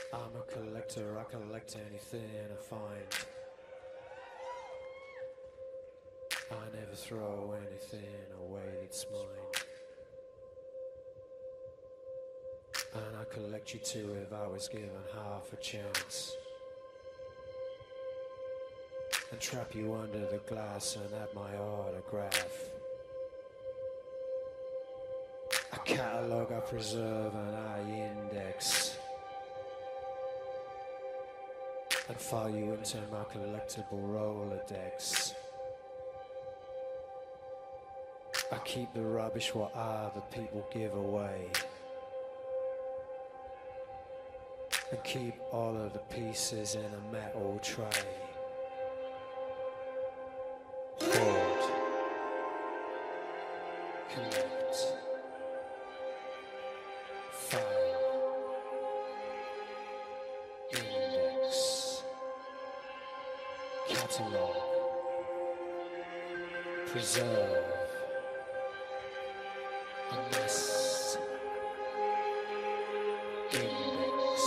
I'm a collector, I collect anything I find. I never throw anything away that's mine. And I collect you too if I was given half a chance. And trap you under the glass and have my autograph. A catalogue I preserve and I index. And file you into my collectible Rolodex. I keep the rubbish what other people give away. And keep all of the pieces in a metal tray. Hoard. Collect. File. Index. Catalogue. Preserve. Unless. Index.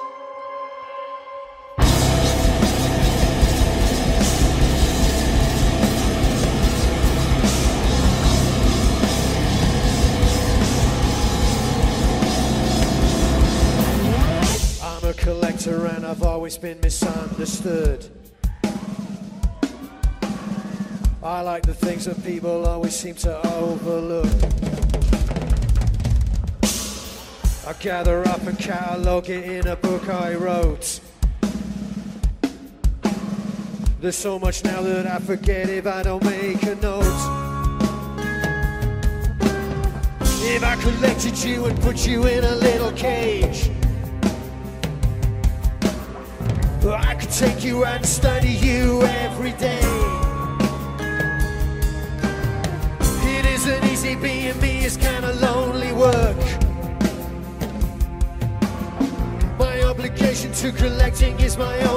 I'm a collector and I've always been misunderstood. I like the things that people always seem to overlook. I gather up and catalogue it in a book I wrote. There's so much now that I forget if I don't make a note. If I collected you and put you in a little cage, I could take you and study you every day. It isn't easy being me, it's kinda lonely work. My obligation to collecting is my own